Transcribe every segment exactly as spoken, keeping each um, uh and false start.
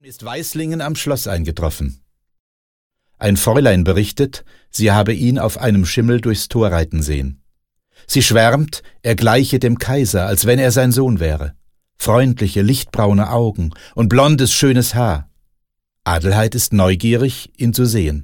Ist Weislingen am Schloss eingetroffen. Ein Fräulein berichtet, sie habe ihn auf einem Schimmel durchs Tor reiten sehen. Sie schwärmt, er gleiche dem Kaiser, als wenn er sein Sohn wäre. Freundliche, lichtbraune Augen und blondes, schönes Haar. Adelheid ist neugierig, ihn zu sehen.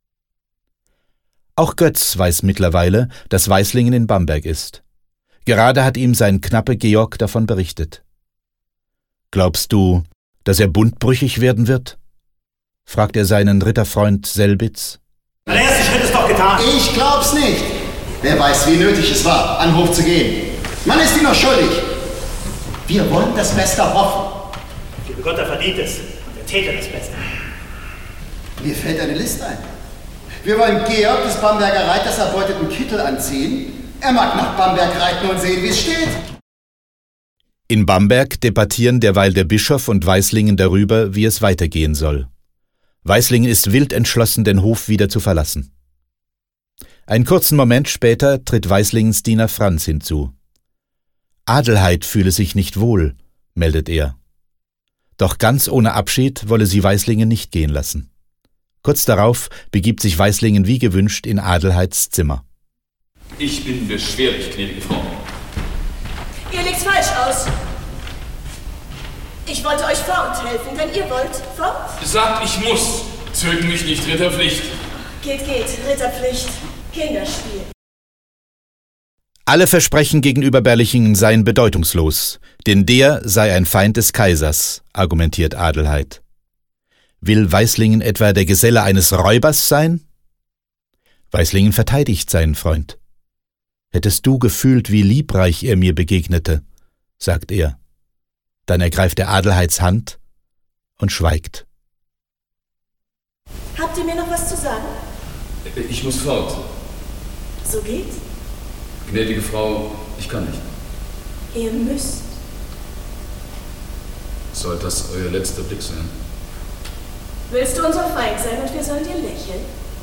Auch Götz weiß mittlerweile, dass Weislingen in Bamberg ist. Gerade hat ihm sein Knappe Georg davon berichtet. »Glaubst du, dass er bundbrüchig werden wird?« fragt er seinen Ritterfreund Selbitz. Der erste Schritt ist doch getan. Ich glaub's nicht. Wer weiß, wie nötig es war, an den Hof zu gehen. Man ist ihm noch schuldig. Wir wollen das Beste hoffen. Liebe Gott, er verdient es. Der Täter das Beste. Mir fällt eine Liste ein. Wir wollen Georg des Bamberger Reiters erbeuteten Kittel anziehen. Er mag nach Bamberg reiten und sehen, wie es steht. In Bamberg debattieren derweil der Bischof und Weislingen darüber, wie es weitergehen soll. Weislingen ist wild entschlossen, den Hof wieder zu verlassen. Einen kurzen Moment später tritt Weislingens Diener Franz hinzu. Adelheid fühle sich nicht wohl, meldet er. Doch ganz ohne Abschied wolle sie Weislingen nicht gehen lassen. Kurz darauf begibt sich Weislingen wie gewünscht in Adelheids Zimmer. Ich bin beschwerlich, gnädige Frau. Ihr legt's falsch aus. Ich wollte euch forthelfen, wenn ihr wollt. Fort? Sagt, ich muss. Zögen mich nicht, Ritterpflicht. Geht, geht, Ritterpflicht. Kinderspiel. Alle Versprechen gegenüber Berlichingen seien bedeutungslos, denn der sei ein Feind des Kaisers, argumentiert Adelheid. Will Weislingen etwa der Geselle eines Räubers sein? Weislingen verteidigt seinen Freund. »Hättest du gefühlt, wie liebreich er mir begegnete«, sagt er. Dann ergreift er Adelheids Hand und schweigt. Habt ihr mir noch was zu sagen? Ich muss fort. So geht's? Gnädige Frau, ich kann nicht. Ihr müsst. Soll das euer letzter Blick sein? Willst du unser Feind sein und wir sollen dir lächeln?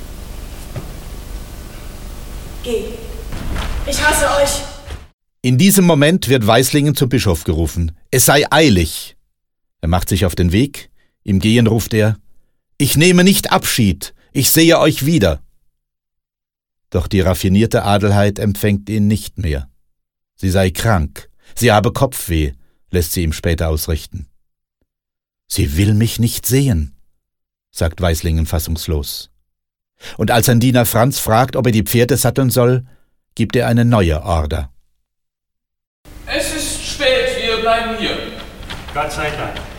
Geh. Ich hasse euch! In diesem Moment wird Weislingen zum Bischof gerufen. Es sei eilig. Er macht sich auf den Weg. Im Gehen ruft er: »Ich nehme nicht Abschied. Ich sehe euch wieder.« Doch die raffinierte Adelheid empfängt ihn nicht mehr. Sie sei krank. Sie habe Kopfweh, lässt sie ihm später ausrichten. »Sie will mich nicht sehen«, sagt Weislingen fassungslos. Und als sein Diener Franz fragt, ob er die Pferde satteln soll, gibt er eine neue Order. Es ist spät, wir bleiben hier. Gott sei Dank.